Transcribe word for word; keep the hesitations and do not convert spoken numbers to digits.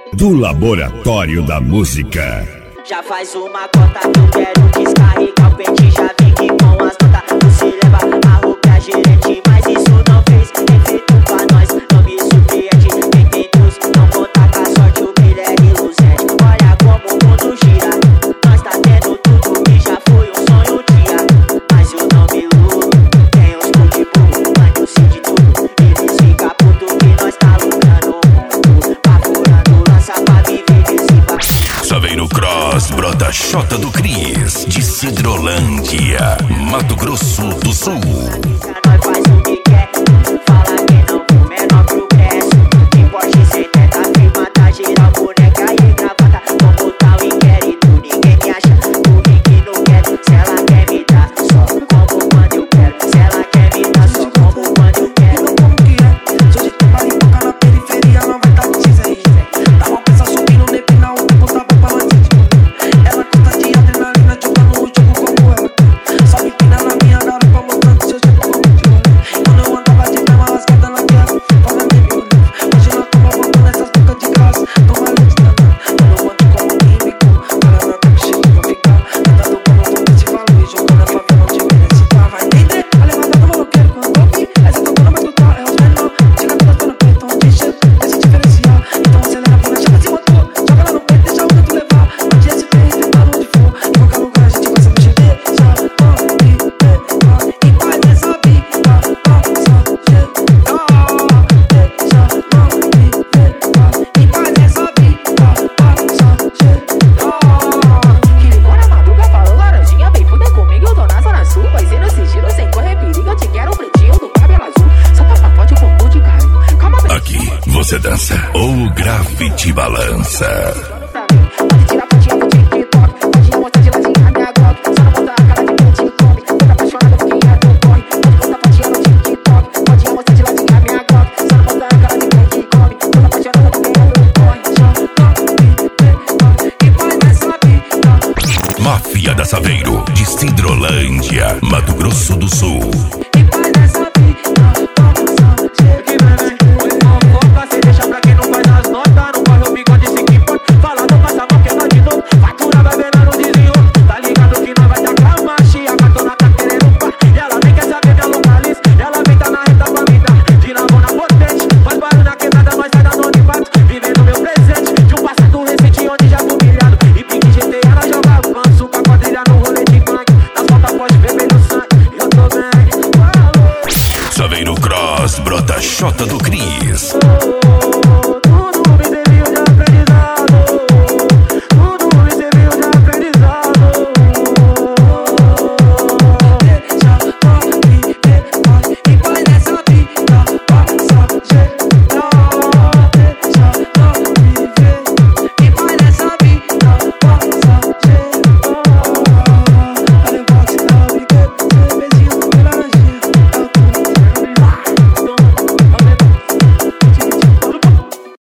do Laboratório da Música. Já faz uma cota que eu quero descarregar o pente. Já vem aqui com as notas. Você leva a roupa a gerente, mas isso não fez efeito pra nós. Não me surpreende, quem tem Deus não conta com a sorte. O brilho é reluzente. Olha como o mundo gira. Nós tá tendo tudo que já foi um sonho um dia. Mas eu não me iludo. Tem uns cu de burro, mas eu sei de tudo. Eles ficam putos que nós tá lucrando o mundo. Baforando lança pra viver desse papo. Saveiro Cross, brota Xota do Cris, de Cidrolândia, Mato Grosso do Sul. Nós faz o que quer, fala que não for menor progresso. De Porsche setenta, firma da geral, boneca e gravata. Como tá o inquérito, ninguém me acha. Por mim que não quer, se ela quer me dar, só como quando eu quero. Se ela quer me dar, só como quando eu quero. Como que é? Se hoje tu vai tocar na periferia, não vai dar de X aí. Tá uma peça subindo, nepina, o tempo tá bom pra nós. Ela gosta de adrenalina, jogando o jogo como ela. Só me pina na minha garupa, mostrando seu jeito como de olho. Quando eu andava de mesma rasgada na guerra, fazendo bebida. Hoje nós tamo botando essas bocas de graça, toma leite danado. Eu não ando como químico, para nada que chega pra ficar. Andando como todo esse valor e jogando a favela onde merece estar. Vai entender, a levada do maloqueiro quando eu vi. Essa tocando mais escutar, é os menor. Chega todas dando peito, onde chega, deixa diferenciar. Então acelera pra chega esse motor, joga lá no peito, deixa o vento levar. Onde esse pé tá onde for, em qualquer lugar a gente vai se mexer. Já pode pegar, e vai nessa vida, passageira. Já pode pegar, e vai nessa vida, passageira. Que licor na madruga, falou laranjinha, vem fuder comigo, eu tô na zona sul. Vai ser no sigilo, sem correr perigo, eu te quero um pretinho do cabelo azul. Só tá pacote, um pouco de carinho, calma bem. Aqui você dança ou o grave te balança. Pode tirar fotinha do TikTok, pode mostrar de ladinho a minha Glock. Só não botar a cara de pente come, tô apaixonado por quem é teu corre. Pode botar fotinha no TikTok, pode mostrar de ladinho a minha Glock. Só não botar a cara de pente come, tô apaixonado por quem é teu corre. Já toque, e vai nessa vida. Máfia da Saveiro, de Cidrolândia, Mato Grosso do Sul.